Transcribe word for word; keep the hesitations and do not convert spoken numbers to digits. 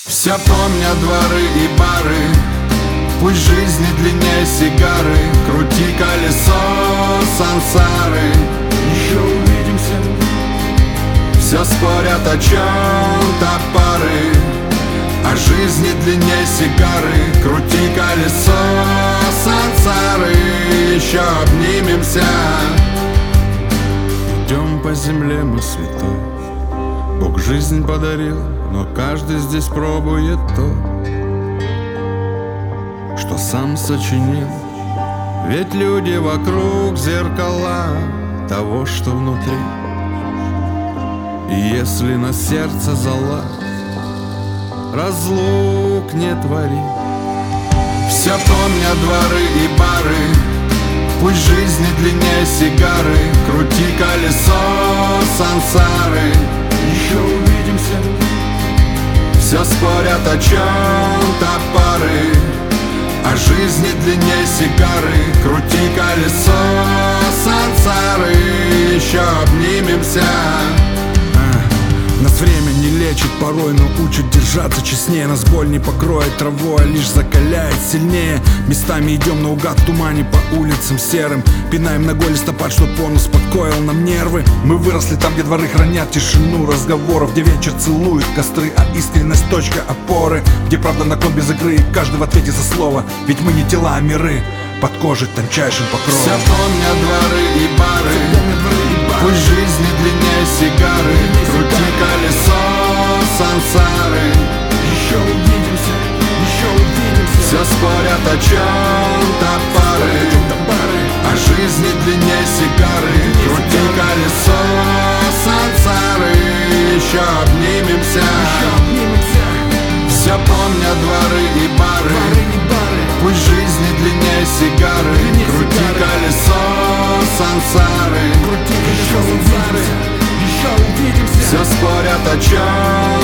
Все помнят дворы и бары, пусть жизни длиннее сигары, крути колесо сансары, еще увидимся. Все спорят о чем-то пары, а жизни длиннее сигары, крути колесо сансары, еще обнимемся. Идем по земле мы святой, Бог жизнь подарил, но каждый здесь пробует то, что сам сочинил. Ведь люди вокруг зеркала того, что внутри. И если на сердце зала, разлук не твори. Все помнят дворы и бары, пусть жизни длиннее сигары, крути колесо сансары, еще увидимся. Все спорят о чем-то пары, а жизни длиннее сигары, крути колесо сансары, еще обнимемся. Нас время не лечит порой, но учит держаться честнее. Нас боль не покроет травой, а лишь закаляет сильнее. Местами идем наугад в тумане по улицам серым, пинаем ногой листопад, чтоб он успокоил нам нервы. Мы выросли там, где дворы хранят тишину разговоров, где вечер целует костры, а искренность точка опоры, где правда на кон без игры, и каждый в ответе за слово. Ведь мы не тела, а миры под кожей тончайшим покровом. Все помнят дворы и бары, пусть жизни длиннее сигары, крути колесо сансары, еще увидимся, еще увидимся. Все спорят о чем-то пары, а жизни длиннее сигары, крути колесо сансары, еще обнимемся. Все помнят дворы и бары, пусть жизни длиннее сигары, крути колесо сансары, еще увидимся, еще увидимся. Все спорят о чем